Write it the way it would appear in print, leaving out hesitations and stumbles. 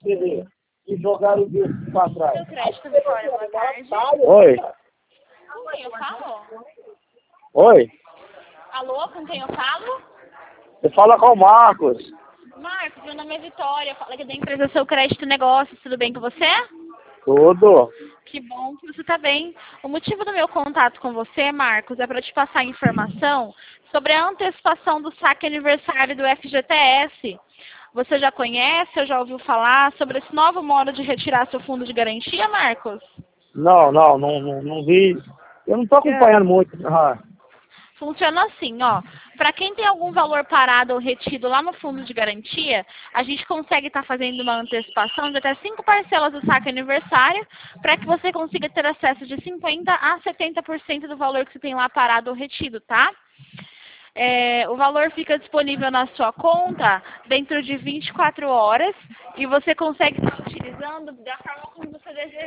querer e jogar o disco para trás. Seu crédito, Vitória, boa tarde. Oi. Com quem eu falo? Oi. Alô, com quem eu falo? Você fala com o Marcos. Marcos, meu nome é Vitória, eu falo aqui da empresa Seu Crédito Negócios, tudo bem com você? Tudo. Que bom que você está bem. O motivo do meu contato com você, Marcos, é para te passar informação sobre a antecipação do saque aniversário do FGTS. Você já conhece ou já ouviu falar sobre esse novo modo de retirar seu fundo de garantia, Marcos? Não vi. Eu não estou acompanhando muito. Funciona assim, ó. Para quem tem algum valor parado ou retido lá no fundo de garantia, a gente consegue estar fazendo uma antecipação de até 5 parcelas do saque aniversário, para que você consiga ter acesso de 50% a 70% do valor que você tem lá parado ou retido, tá? O valor fica disponível na sua conta dentro de 24 horas e você consegue estar utilizando da forma